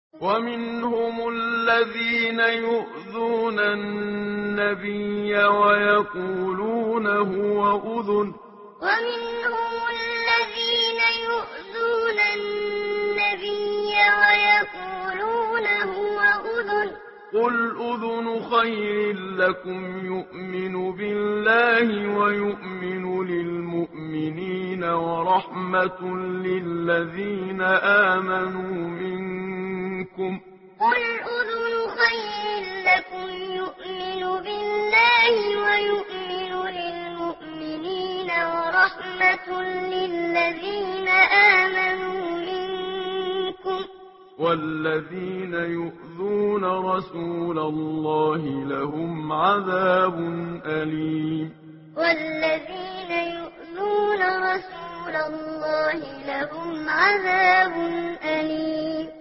وَمِنْهُمُ الَّذِينَ يُؤْذُونَ النَّبِيَّ وَيَقُولُونَ هُوَ أُذُنٌ ۚ قُلْ أُذُنُ خَيْرٍ لَّكُمْ يُؤْمِنُ بِاللَّهِ وَيُؤْمِنُ لِلْمُؤْمِنِينَ وَرَحْمَةٌ لِّلَّذِينَ آمَنُوا مِنكُمْ ۚ وَالَّذِينَ يُؤْذُونَ رَسُولَ اللَّهِ لَهُمْ عَذَابٌ أَلِيمٌ وَمِنْهُمُ الَّذِينَ يُؤْذُونَ النَّبِيَّ وَيَقُولُونَ هُوَ أُذُنٌ ۚ قُلْ أُذُنُ خَيْرٍ لَّكُمْ يُؤْمِنُ بِاللَّهِ وَيُؤْمِنُ لِلْمُؤْمِنِينَ وَرَحْمَةٌ لِّلَّذِينَ آمَنُوا مِنكُمْ ۚ وَالَّذِينَ يُؤْذُونَ رَسُولَ اللَّهِ لَهُمْ عَذَابٌ أَلِيمٌ